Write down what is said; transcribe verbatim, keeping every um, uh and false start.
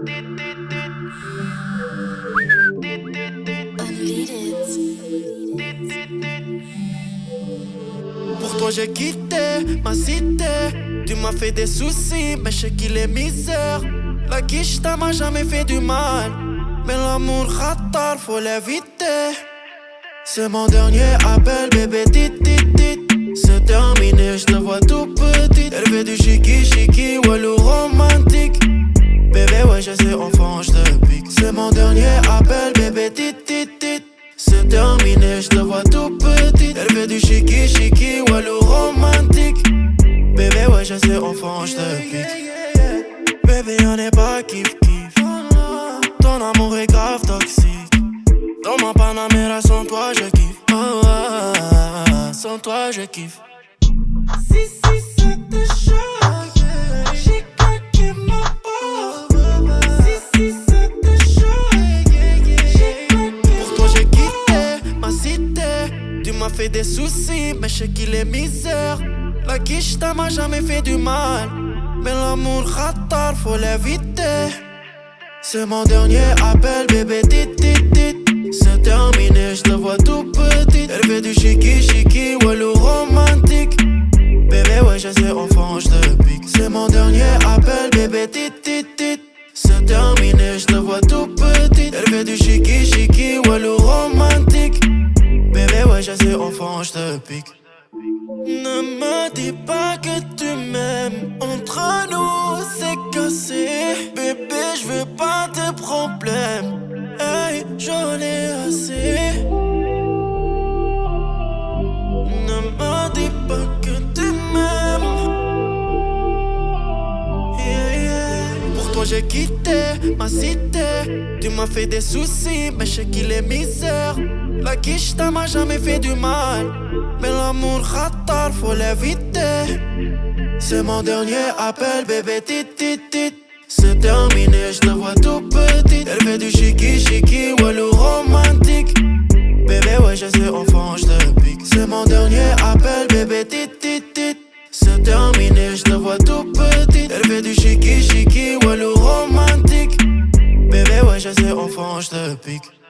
Pour toi j'ai quitté ma cité. Tu m'as fait des soucis, mais je sais qu'il est misère. La quicheta m'a jamais fait du mal, mais l'amour khatar, faut l'éviter. C'est mon dernier appel, bébé, tit, tit, tit. C'est terminé, je te vois tout petit. Elle fait du chiki, chiki, walou romantique. Bébé, ouais, je sais, enfant, je te pique. C'est mon dernier appel, bébé, tit, tit, tit. C'est terminé, je te vois tout petit. Elle fait du chiki, chiki, walou romantique. Bébé, ouais, je sais, enfant, je te pique. Bébé, y'en est pas kiff, kiff. Ton amour est grave toxique. Dans ma Panamera, sans toi, je kiffe. Oh, ah, ah, ah, sans toi, je kiffe. Si, si, ça te choque, j'ai claqué ma porte. Si, si, ça te choque, j'ai claqué. Pour toi, j'ai quitté ma cité. Tu m'as fait des soucis, mais je sais qu'il est misère. La quicheta m'a jamais fait du mal, mais l'amour khatar, faut l'éviter. C'est mon dernier appel, bébé, tit, tit, tit. C'est terminé, je te vois tout petit. Elle fait du chiki, chiki, walou romantique. Bébé, ouais, je sais, enfant, je te pique. C'est mon dernier appel, bébé, tit, tit, tit. C'est terminé, je te vois tout petit. Elle fait du chiki, chiki, walou romantique. Bébé, ouais, je sais, enfant, je te pique. Ne me dis pas que tu m'aimes. Entre nous, c'est cassé. Bébé, je veux pas de problème. Hey, j'en ai assez. Ne me dis pas que tu m'aimes. Yeah, yeah. Pour toi j'ai quitté ma cité. Tu m'as fait des soucis, mais je sais qu'il est misère. La quicheta m'a jamais fait du mal, mais l'amour khatar, faut l'éviter. C'est mon dernier appel, bébé, tit, tit, tit. C'est terminé, je te vois tout petit. Elle fait du chiki, chiki, walou romantique. Bébé, ouais, je sais, enfant, je te pique. C'est mon dernier appel, bébé, tit, tit, tit. C'est terminé, je te vois tout petit. Elle fait du chiki, chiki, walou romantique. Bébé, ouais, je sais, enfant, je te pique.